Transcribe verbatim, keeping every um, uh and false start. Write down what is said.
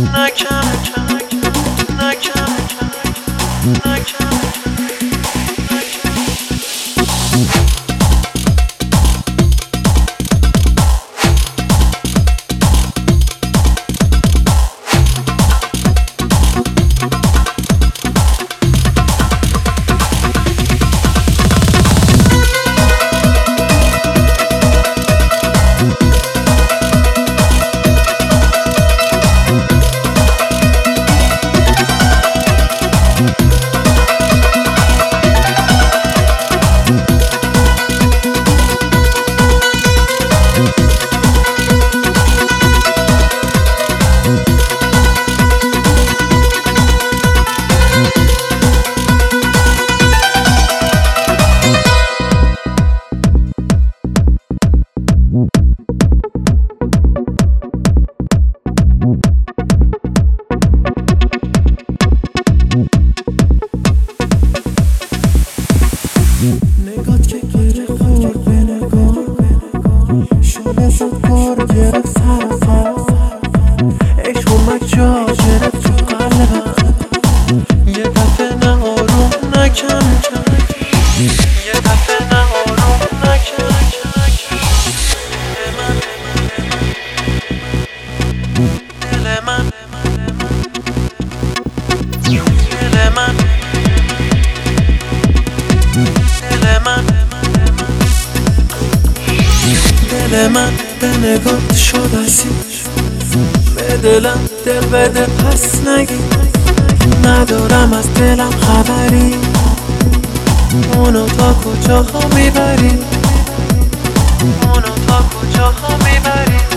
نکم نکم نکم نگات که گره خورد به نگاه شده شد کار گرفت سر سر عشق اومد جا گرفت تو قلبم یه دفعه نه آروم نکم یه دفعه نه آروم نکم دل من دل من دل من دل من به نگات شد اسیر به دلم دل بده پس نگی ندارم از دلم خبری اونو تا کجاها میبری اونو تا کجاها میبری